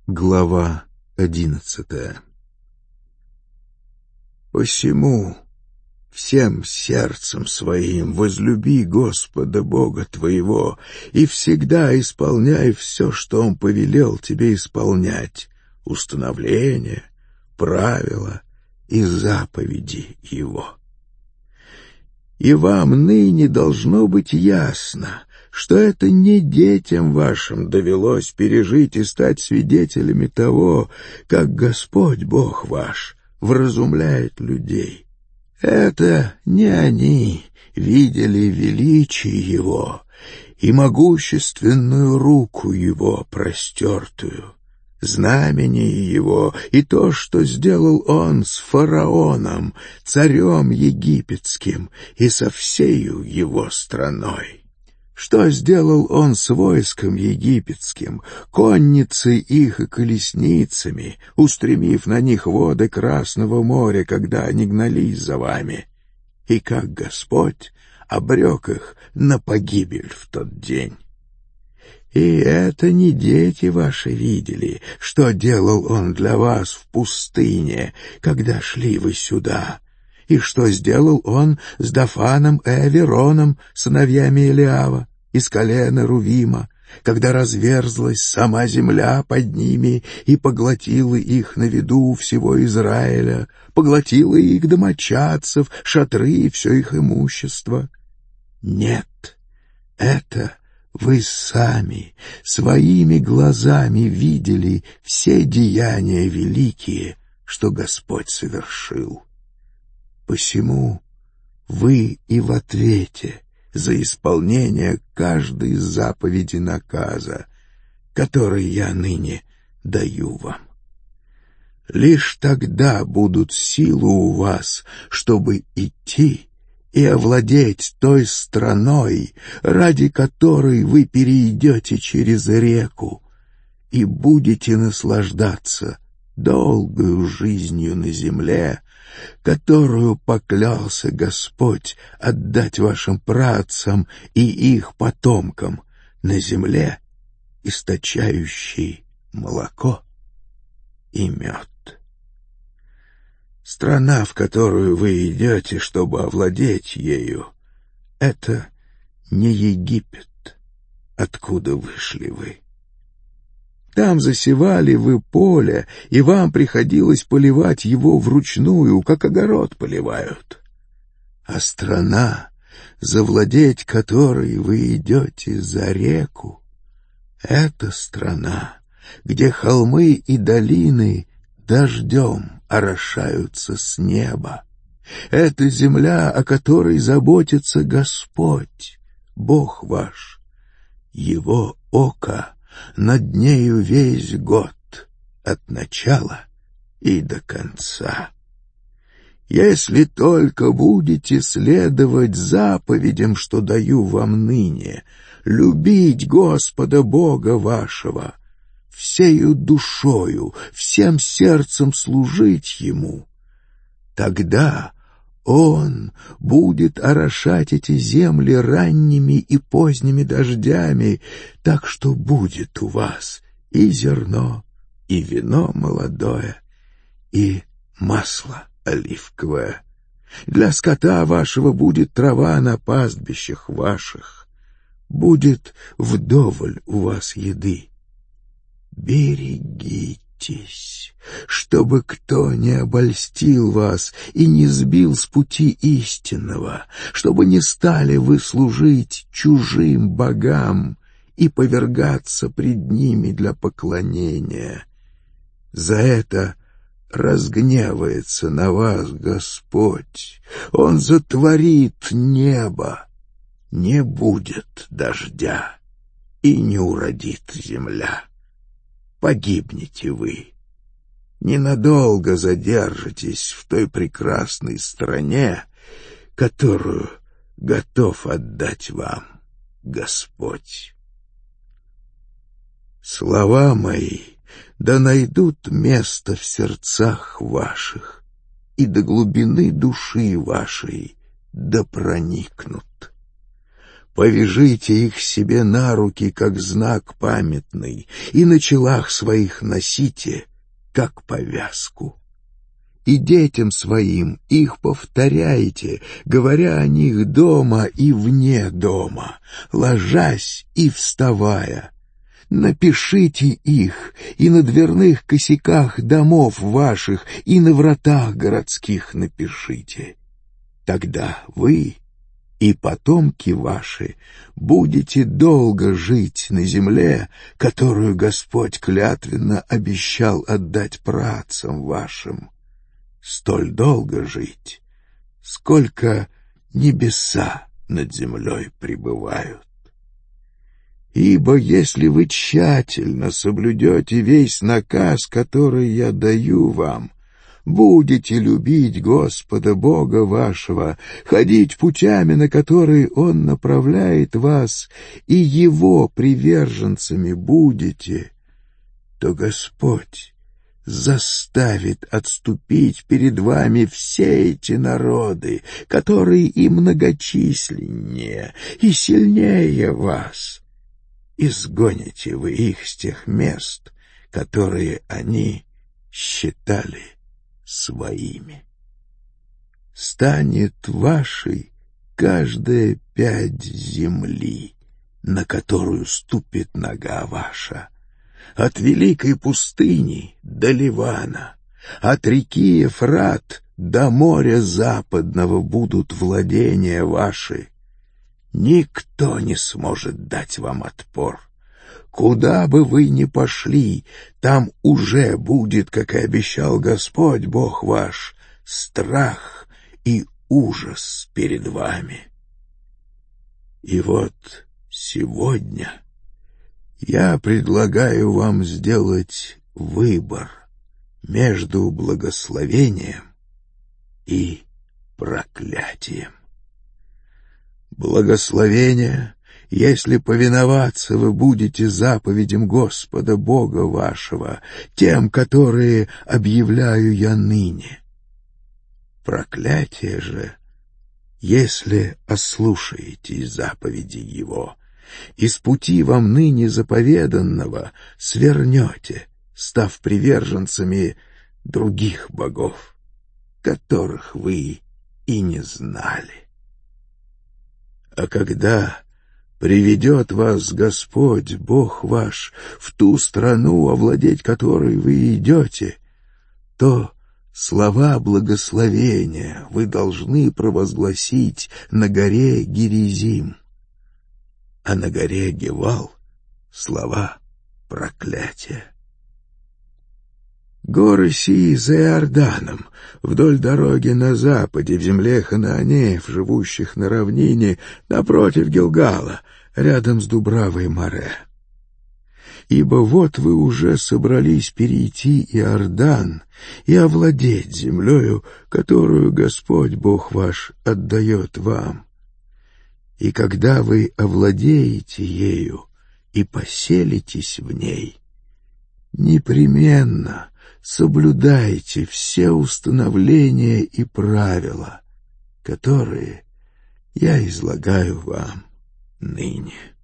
Глава 11. «Посему всем сердцем своим возлюби Господа Бога твоего и всегда исполняй все, что Он повелел тебе исполнять, установления, правила и заповеди Его. И вам ныне должно быть ясно, что это не детям вашим довелось пережить и стать свидетелями того, как Господь Бог ваш вразумляет людей. Это не они видели величие Его и могущественную руку Его простертую, знамение Его и то, что сделал Он с фараоном, царем египетским, и со всею его страной. Что сделал Он с войском египетским, конницей их и колесницами, устремив на них воды Красного моря, когда они гнались за вами, и как Господь обрек их на погибель в тот день. И это не дети ваши видели, что делал Он для вас в пустыне, когда шли вы сюда, и что сделал Он с Дафаном и Авероном, сыновьями Элиава, из колена Рувима, когда разверзлась сама земля под ними и поглотила их на виду всего Израиля, поглотила их домочадцев, шатры и все их имущество. Нет, это вы сами своими глазами видели все деяния великие, что Господь совершил. Посему вы и в ответе за исполнение каждой заповеди наказа, который я ныне даю вам. Лишь тогда будут силы у вас, чтобы идти и овладеть той страной, ради которой вы перейдете через реку, и будете наслаждаться долгою жизнью на земле, которую поклялся Господь отдать вашим працам и их потомкам, на земле, источающей молоко и мед. Страна, в которую вы идете, чтобы овладеть ею, — это не Египет, откуда вышли вы. Там засевали вы поле, и вам приходилось поливать его вручную, как огород поливают. А страна, завладеть которой вы идете за реку, — это страна, где холмы и долины дождем орошаются с неба. Это земля, о которой заботится Господь, Бог ваш. Его око над нею весь год, от начала и до конца. Если только будете следовать заповедям, что даю вам ныне, любить Господа Бога вашего, всею душою, всем сердцем служить Ему, тогда Он будет орошать эти земли ранними и поздними дождями, так что будет у вас и зерно, и вино молодое, и масло оливковое. Для скота вашего будет трава на пастбищах ваших, будет вдоволь у вас еды. Берегитесь, чтобы кто не обольстил вас и не сбил с пути истинного, чтобы не стали вы служить чужим богам и повергаться пред ними для поклонения. За это разгневается на вас Господь. Он затворит небо, не будет дождя и не уродит земля. Погибнете вы. Ненадолго задержитесь в той прекрасной стране, которую готов отдать вам Господь. Слова мои да найдут место в сердцах ваших, и до глубины души вашей да проникнут. Повяжите их себе на руки, как знак памятный, и на челах своих носите, как повязку. И детям своим их повторяйте, говоря о них дома и вне дома, ложась и вставая. Напишите их и на дверных косяках домов ваших, и на вратах городских напишите. Тогда вы и потомки ваши будете долго жить на земле, которую Господь клятвенно обещал отдать працам вашим. Столь долго жить, сколько небеса над землей пребывают. Ибо если вы тщательно соблюдете весь наказ, который я даю вам, будете любить Господа Бога вашего, ходить путями, на которые Он направляет вас, и Его приверженцами будете, то Господь заставит отступить перед вами все эти народы, которые и многочисленнее, и сильнее вас. Изгоните вы их с тех мест, которые они считали своими. Станет вашей каждая пядь земли, на которую ступит нога ваша, от великой пустыни до Ливана, от реки Ефрат до моря западного будут владения ваши. Никто не сможет дать вам отпор. Куда бы вы ни пошли, там уже будет, как и обещал Господь Бог ваш, страх и ужас перед вами. И вот сегодня я предлагаю вам сделать выбор между благословением и проклятием. Благословение, если повиноваться вы будете заповедям Господа Бога вашего, тем, которые объявляю я ныне. Проклятие же, если ослушаетесь заповедей Его, и с пути вам ныне заповеданного свернете, став приверженцами других богов, которых вы и не знали. А когда приведет вас Господь, Бог ваш, в ту страну, овладеть которой вы идете, то слова благословения вы должны провозгласить на горе Геризим, а на горе Гевал слова проклятия. Горы сии за Иорданом, вдоль дороги на западе, в земле ханаанеев, живущих на равнине, напротив Гилгала, рядом с Дубравой Море. Ибо вот вы уже собрались перейти Иордан и овладеть землею, которую Господь Бог ваш отдает вам. И когда вы овладеете ею и поселитесь в ней, непременно соблюдайте все установления и правила, которые я излагаю вам ныне.